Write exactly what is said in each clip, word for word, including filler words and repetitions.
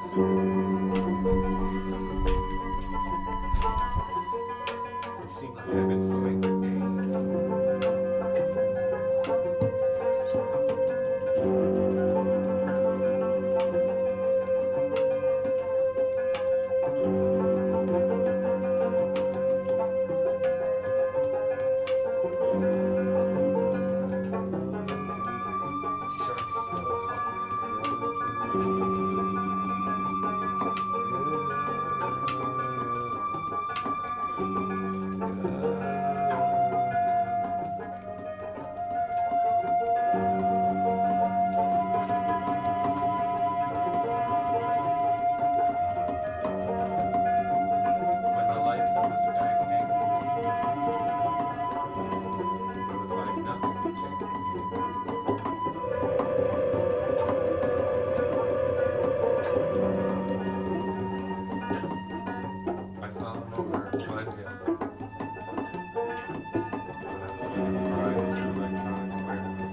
It seemed like I've been swimming for days. Sharks still when the lights in the sky came, it was like nothing was chasing me. I saw them over Mud Hill. When I was looking at Prize Electronics Warehouse.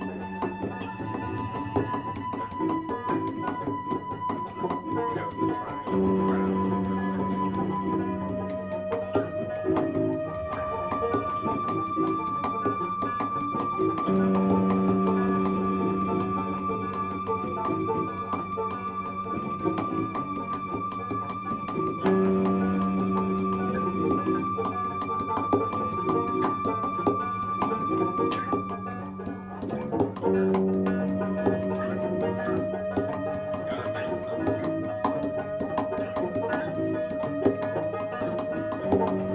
That was a triangle around. Gotta make something.